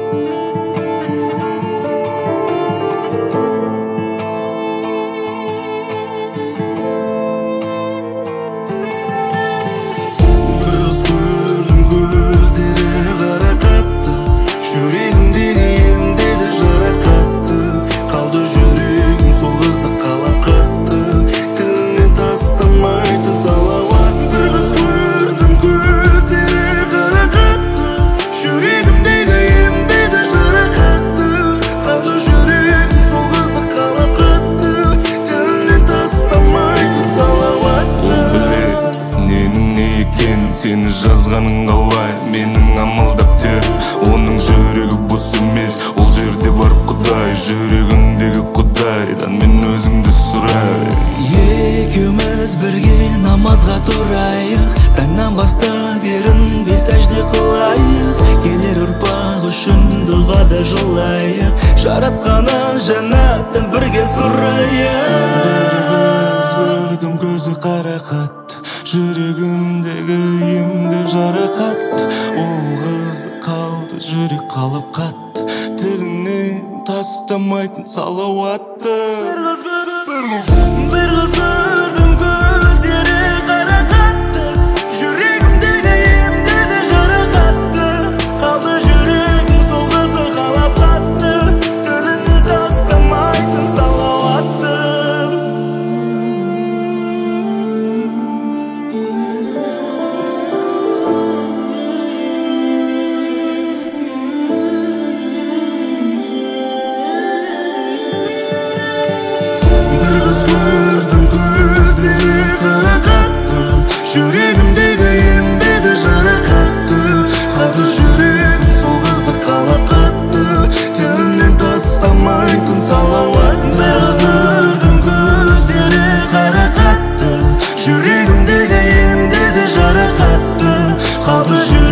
Сені жазғаның қалай, менің амалдап тер. Оның жүрегі бос емес, ол жерде бар Құдай. Жүрегіңдегі Құдайдан мен өзіңді сұрай. Екеуміз бірге намазға тұрайық, таңнан бастап ерінбей сәжде қылайық. Келер ұрпақ үшін дұғада жылайық, жаратқаннан жәннатын бірге сұрайық. Бір қыз көрдім, көзі қарақат, жүрегімдегі емдеп жарақат. Ол қызды қалды, жүрек қалып қатты, тілінен тастамайтын салауатты. Бір қыз көрдім, көздері қарақатты, жүрегімдегі емдеді жарақатты. Қалды жүрегім сол қызды қалап қатты, тіліне тастамайтын салауатты. Бір қыз көрдім, көздері қарақатты, жүрегімдегі емдеді жарақатты. Қалды жүрегім сол қызды қалап қатты, тілімнен тастамайтын салауатты. Бір қыз көрдім, көздері қарақатты, жүрегімдегі емдеді жарақатты. Қалды